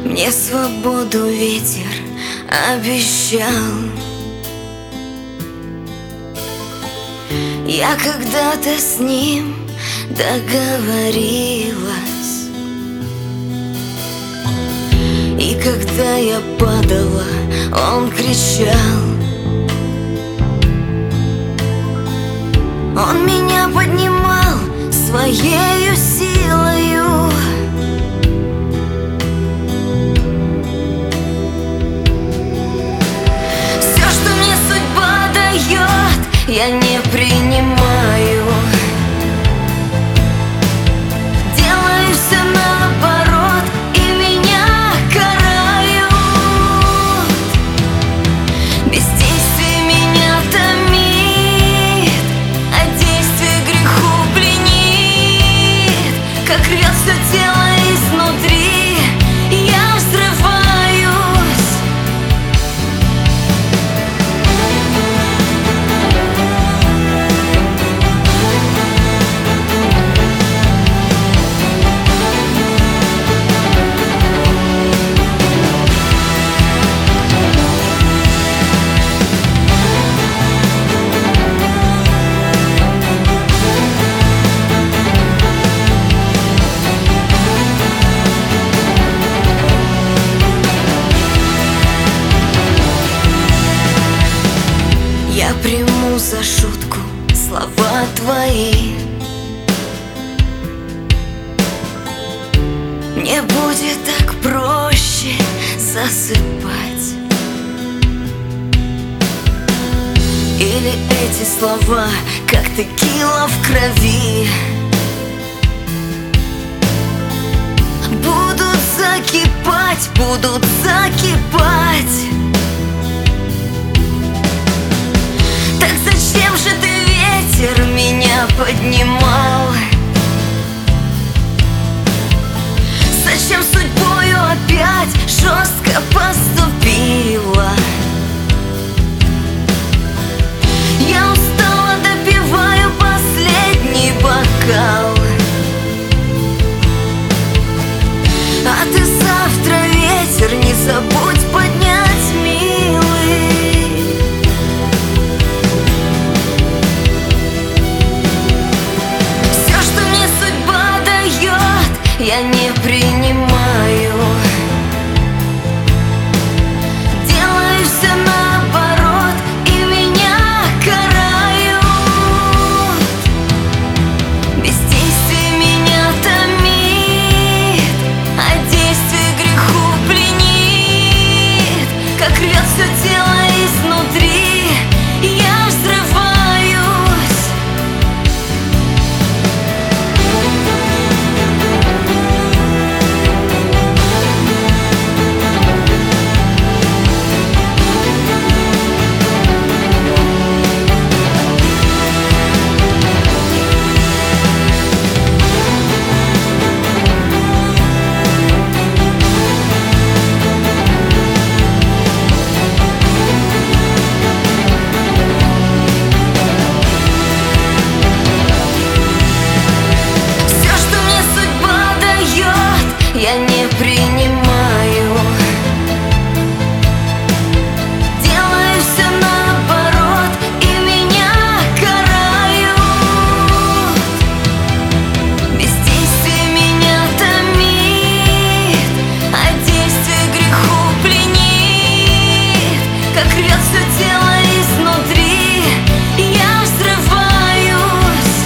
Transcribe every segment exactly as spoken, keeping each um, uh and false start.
Мне свободу ветер обещал. Я когда-то с ним договорилась, и когда я падала, он кричал. Он меня поднимал своею силою. Все, что мне судьба дает, я не принимаю. Делаю все наоборот, и меня карают. Бездействие меня томит, а действие греху пленит. Как рвет все тело изнутри, я взрываюсь. Я приму за шутку слова твои. Мне будет так проще засыпать. Или эти слова, как текила в крови, будут закипать, будут закипать. Так зачем же ты, ветер, меня поднимал? Зачем судьбою опять жестко поступила? Я устала, допиваю последний бокал. А ты завтра, ветер, не забудь поднять, милый. Я не принимаю. Делаю все наоборот, и меня карают. Бездействие меня томит, а действие греху пленит. Как рвет все тело изнутри, я взрываюсь. Я не принимаю. Делаю все наоборот, и меня карают. Бездействие меня томит, а действие греху пленит. Как рвет все тело изнутри, я взрываюсь.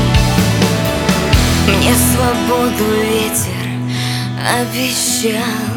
Мне свободу ветер обещал.